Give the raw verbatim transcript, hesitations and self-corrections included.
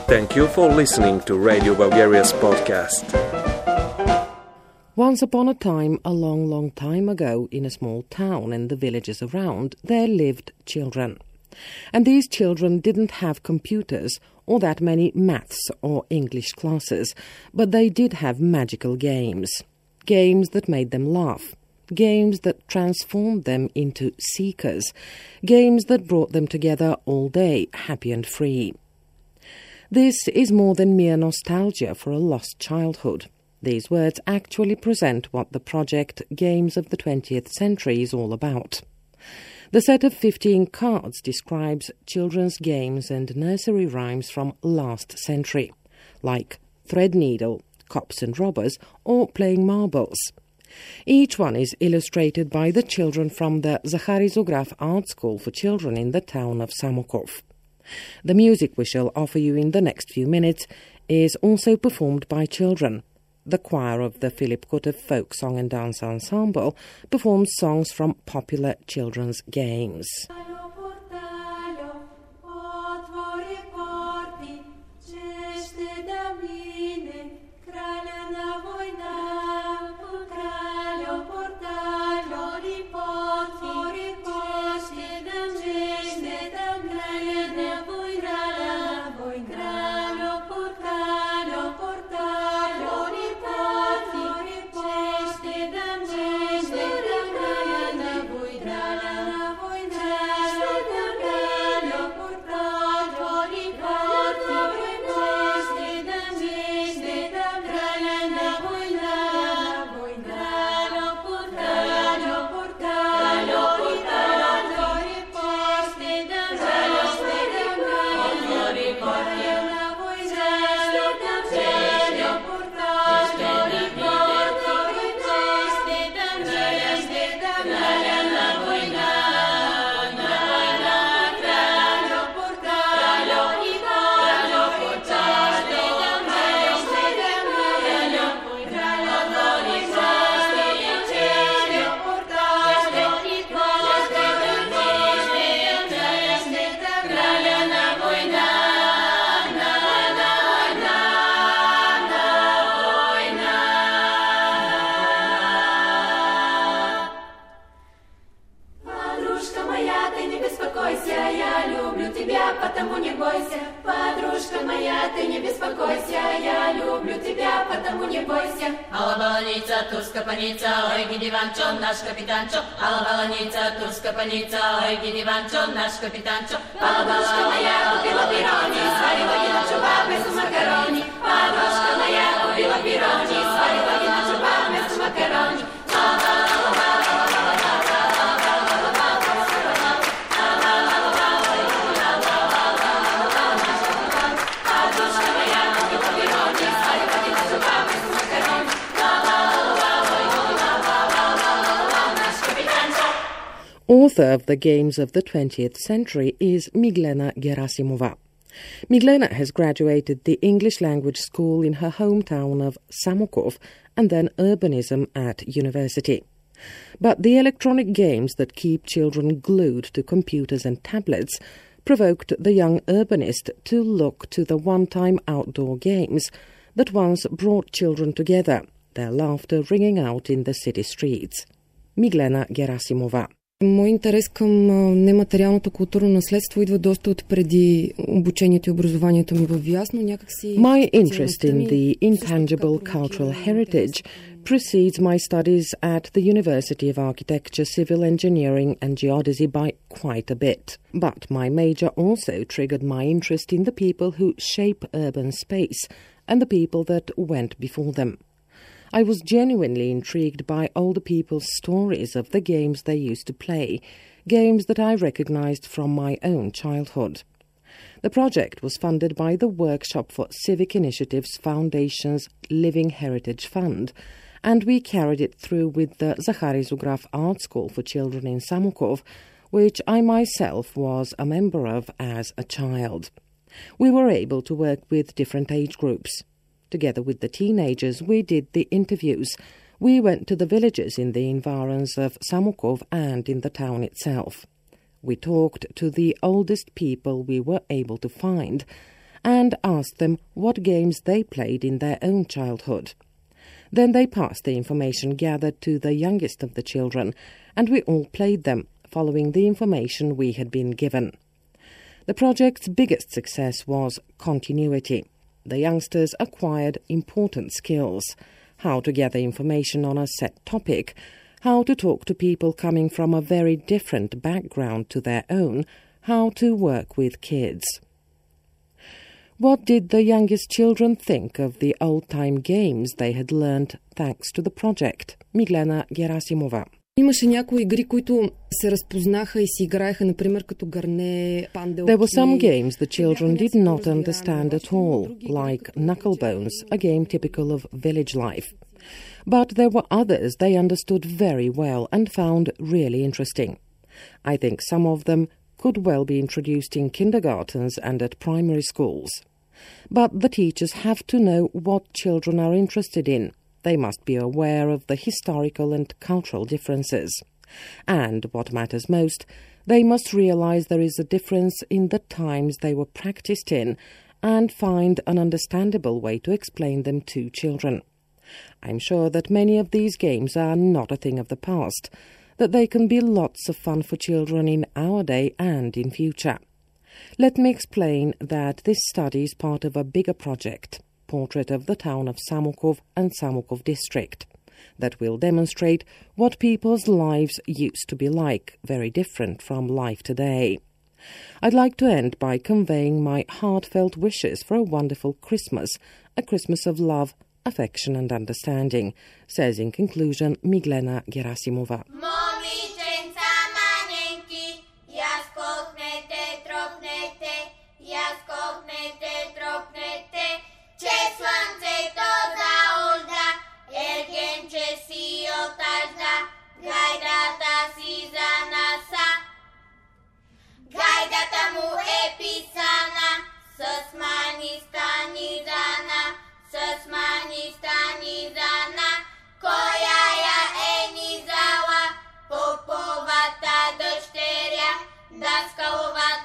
Thank you for listening to Radio Bulgaria's podcast. Once upon a time, a long, long time ago, in a small town and the villages around, there lived children. And these children didn't have computers or that many maths or English classes, but they did have magical games. Games that made them laugh. Games that transformed them into seekers. Games that brought them together all day, happy and free. This is more than mere nostalgia for a lost childhood. These words actually present what the project Games of the twentieth Century is all about. The set of fifteen cards describes children's games and nursery rhymes from last century, like Threadneedle, Cops and Robbers, or playing marbles. Each one is illustrated by the children from the Zakhary Zugrav Art School for Children in the town of Samokov. The music we shall offer you in the next few minutes is also performed by children. The choir of the Philip Kutev Folk Song and Dance Ensemble performs songs from popular children's games. Потому не бойся, подружка моя, ты не беспокойся, я люблю тебя, потому не бойся. Алла-баланица, турска-паница, ой, гидиванчо, наш капитанчо. Алла-баланица, турска-паница, ой, гидиванчо, наш капитанчо. Подружка моя купила пирони, сварила ginocciova вместо макарони. Подружка моя купила пирони, сварила ginocciova вместо макарони. Author of the Games of the twentieth Century is Miglena Gerasimova. Miglena has graduated the English language school in her hometown of Samokov and then urbanism at university. But the electronic games that keep children glued to computers and tablets provoked the young urbanist to look to the one-time outdoor games that once brought children together, their laughter ringing out in the city streets. Miglena Gerasimova. Мой интерес към нематериалното културно наследство идва доста от преди обучението и образованието ми в ВИАС, но някакси... My interest in the intangible cultural heritage precedes my studies at the University of Architecture, Civil Engineering and Geodesy by quite a bit. But my major also triggered my interest in the people who shape urban space and the people that went before them. I was genuinely intrigued by older people's stories of the games they used to play, games that I recognized from my own childhood. The project was funded by the Workshop for Civic Initiatives Foundation's Living Heritage Fund, and we carried it through with the Zakhary Zugrav Art School for Children in Samokov, which I myself was a member of as a child. We were able to work with different age groups. Together with the teenagers, we did the interviews. We went to the villages in the environs of Samokov and in the town itself. We talked to the oldest people we were able to find, and asked them what games they played in their own childhood. Then they passed the information gathered to the youngest of the children, and we all played them, following the information we had been given. The project's biggest success was continuity. The youngsters acquired important skills: how to gather information on a set topic, how to talk to people coming from a very different background to their own, how to work with kids. What did the youngest children think of the old-time games they had learned thanks to the project? Miglena Gerasimova. Имаше някои игри, които се разпознаха и си играеха, например, като гърне, панделки. There were some games the children did not understand at all, like knucklebones, a game typical of village life. But there were others they understood very well and found really interesting. I think some of them could well be introduced in kindergartens and at primary schools. But the teachers have to know what children are interested in. They must be aware of the historical and cultural differences. And, what matters most, they must realize there is a difference in the times they were practiced in and find an understandable way to explain them to children. I'm sure that many of these games are not a thing of the past, that they can be lots of fun for children in our day and in future. Let me explain that this study is part of a bigger project, Portrait of the Town of Samokov and Samokov District, that will demonstrate what people's lives used to be like, very different from life today. I'd like to end by conveying my heartfelt wishes for a wonderful Christmas, a Christmas of love, affection and understanding, says in conclusion Miglena Gerasimova. Момиченца маненки, яскохнете, тропнете, яскохнете, тропнете, че слънцето заужда, ергенче си отажда, гайдата си занаса. Гайдата му е писана, с мани стани зана, с мани стани зана, коя я е низала, поповата дъщеря, даскаловата